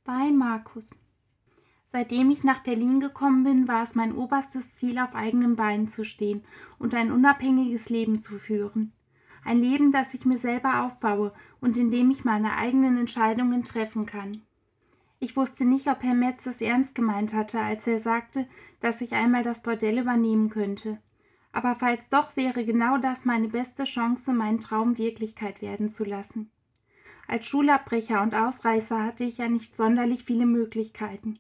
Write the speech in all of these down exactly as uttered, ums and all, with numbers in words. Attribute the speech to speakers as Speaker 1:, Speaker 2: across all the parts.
Speaker 1: Bei Markus. Seitdem ich nach Berlin gekommen bin, war es mein oberstes Ziel, auf eigenen Beinen zu stehen und ein unabhängiges Leben zu führen. Ein Leben, das ich mir selber aufbaue und in dem ich meine eigenen Entscheidungen treffen kann. Ich wusste nicht, ob Herr Metz es ernst gemeint hatte, als er sagte, dass ich einmal das Bordell übernehmen könnte. Aber falls doch, wäre genau das meine beste Chance, meinen Traum Wirklichkeit werden zu lassen. Als Schulabbrecher und Ausreißer hatte ich ja nicht sonderlich viele Möglichkeiten.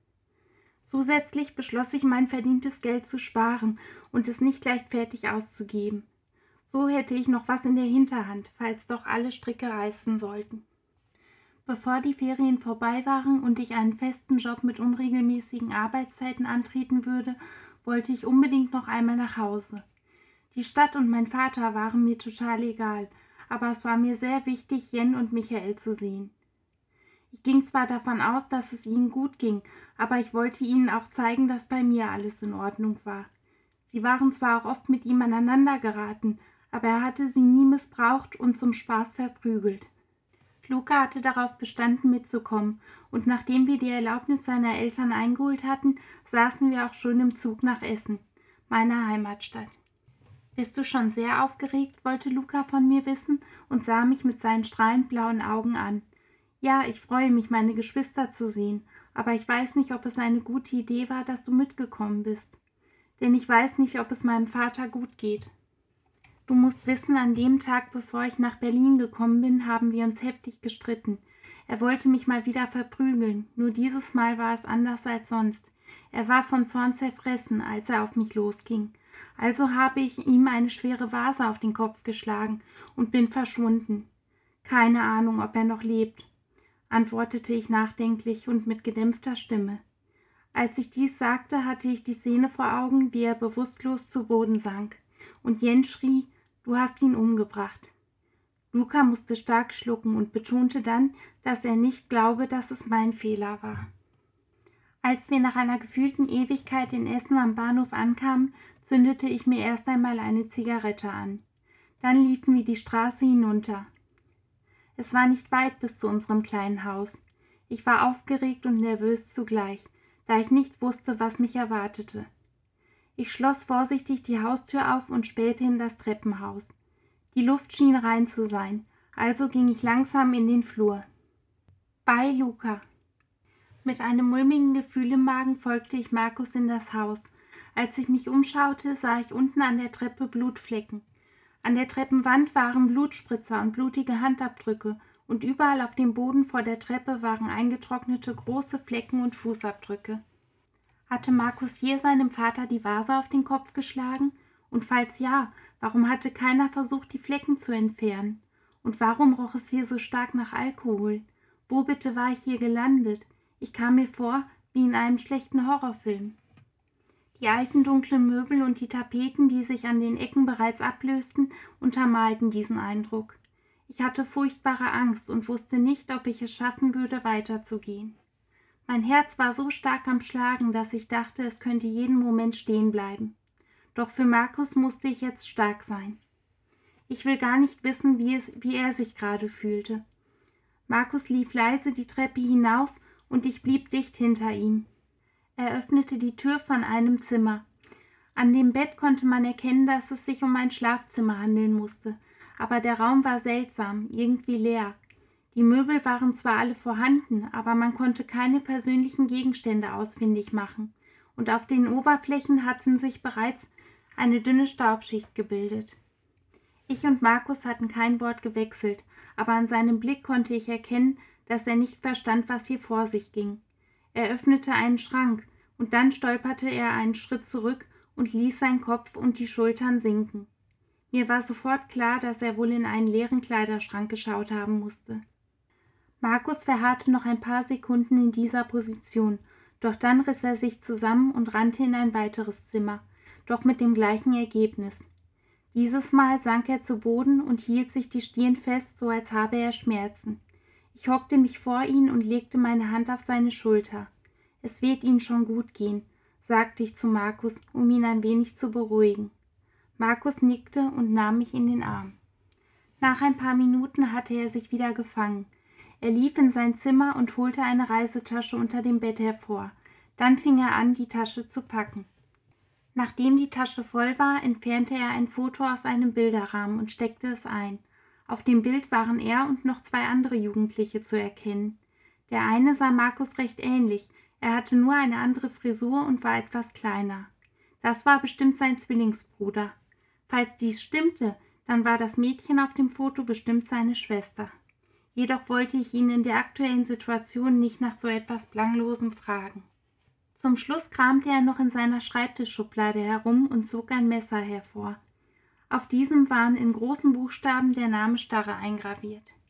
Speaker 1: Zusätzlich beschloss ich, mein verdientes Geld zu sparen und es nicht leichtfertig auszugeben. So hätte ich noch was in der Hinterhand, falls doch alle Stricke reißen sollten. Bevor die Ferien vorbei waren und ich einen festen Job mit unregelmäßigen Arbeitszeiten antreten würde, wollte ich unbedingt noch einmal nach Hause. Die Stadt und mein Vater waren mir total egal, aber es war mir sehr wichtig, Jen und Michael zu sehen. Ich ging zwar davon aus, dass es ihnen gut ging, aber ich wollte ihnen auch zeigen, dass bei mir alles in Ordnung war. Sie waren zwar auch oft mit ihm aneinander geraten, aber er hatte sie nie missbraucht und zum Spaß verprügelt. Luca hatte darauf bestanden, mitzukommen, und nachdem wir die Erlaubnis seiner Eltern eingeholt hatten, saßen wir auch schon im Zug nach Essen, meiner Heimatstadt. »Bist du schon sehr aufgeregt?« wollte Luca von mir wissen und sah mich mit seinen strahlend blauen Augen an. »Ja, ich freue mich, meine Geschwister zu sehen, aber ich weiß nicht, ob es eine gute Idee war, dass du mitgekommen bist. Denn ich weiß nicht, ob es meinem Vater gut geht. Du musst wissen, an dem Tag, bevor ich nach Berlin gekommen bin, haben wir uns heftig gestritten. Er wollte mich mal wieder verprügeln, nur dieses Mal war es anders als sonst. Er war von Zorn zerfressen, als er auf mich losging. Also habe ich ihm eine schwere Vase auf den Kopf geschlagen und bin verschwunden. Keine Ahnung, ob er noch lebt«, antwortete ich nachdenklich und mit gedämpfter Stimme. Als ich dies sagte, hatte ich die Szene vor Augen, wie er bewusstlos zu Boden sank, und Jen schrie, »Du hast ihn umgebracht.« Luca musste stark schlucken und betonte dann, dass er nicht glaube, dass es mein Fehler war. Als wir nach einer gefühlten Ewigkeit in Essen am Bahnhof ankamen, zündete ich mir erst einmal eine Zigarette an. Dann liefen wir die Straße hinunter. Es war nicht weit bis zu unserem kleinen Haus. Ich war aufgeregt und nervös zugleich, da ich nicht wusste, was mich erwartete. Ich schloss vorsichtig die Haustür auf und spähte in das Treppenhaus. Die Luft schien rein zu sein, also ging ich langsam in den Flur. Bei Luca. Mit einem mulmigen Gefühl im Magen folgte ich Markus in das Haus. Als ich mich umschaute, sah ich unten an der Treppe Blutflecken. An der Treppenwand waren Blutspritzer und blutige Handabdrücke, und überall auf dem Boden vor der Treppe waren eingetrocknete große Flecken und Fußabdrücke. Hatte Markus je seinem Vater die Vase auf den Kopf geschlagen? Und falls ja, warum hatte keiner versucht, die Flecken zu entfernen? Und warum roch es hier so stark nach Alkohol? Wo bitte war ich hier gelandet? Ich kam mir vor wie in einem schlechten Horrorfilm. Die alten dunklen Möbel und die Tapeten, die sich an den Ecken bereits ablösten, untermalten diesen Eindruck. Ich hatte furchtbare Angst und wusste nicht, ob ich es schaffen würde, weiterzugehen. Mein Herz war so stark am Schlagen, dass ich dachte, es könnte jeden Moment stehen bleiben. Doch für Markus musste ich jetzt stark sein. Ich will gar nicht wissen, wie, es, wie er sich gerade fühlte. Markus lief leise die Treppe hinauf und ich blieb dicht hinter ihm. Er öffnete die Tür von einem Zimmer. An dem Bett konnte man erkennen, dass es sich um ein Schlafzimmer handeln musste, aber der Raum war seltsam, irgendwie leer. Die Möbel waren zwar alle vorhanden, aber man konnte keine persönlichen Gegenstände ausfindig machen, und auf den Oberflächen hatten sich bereits eine dünne Staubschicht gebildet. Ich und Markus hatten kein Wort gewechselt, aber an seinem Blick konnte ich erkennen, dass er nicht verstand, was hier vor sich ging. Er öffnete einen Schrank, und dann stolperte er einen Schritt zurück und ließ seinen Kopf und die Schultern sinken. Mir war sofort klar, dass er wohl in einen leeren Kleiderschrank geschaut haben musste. Markus verharrte noch ein paar Sekunden in dieser Position, doch dann riss er sich zusammen und rannte in ein weiteres Zimmer, doch mit dem gleichen Ergebnis. Dieses Mal sank er zu Boden und hielt sich die Stirn fest, so als habe er Schmerzen. Ich hockte mich vor ihn und legte meine Hand auf seine Schulter. »Es wird Ihnen schon gut gehen«, sagte ich zu Markus, um ihn ein wenig zu beruhigen. Markus nickte und nahm mich in den Arm. Nach ein paar Minuten hatte er sich wieder gefangen. Er lief in sein Zimmer und holte eine Reisetasche unter dem Bett hervor. Dann fing er an, die Tasche zu packen. Nachdem die Tasche voll war, entfernte er ein Foto aus einem Bilderrahmen und steckte es ein. Auf dem Bild waren er und noch zwei andere Jugendliche zu erkennen. Der eine sah Markus recht ähnlich, er hatte nur eine andere Frisur und war etwas kleiner. Das war bestimmt sein Zwillingsbruder. Falls dies stimmte, dann war das Mädchen auf dem Foto bestimmt seine Schwester. Jedoch wollte ich ihn in der aktuellen Situation nicht nach so etwas Belanglosem fragen. Zum Schluss kramte er noch in seiner Schreibtischschublade herum und zog ein Messer hervor. Auf diesem waren in großen Buchstaben der Name Starre eingraviert.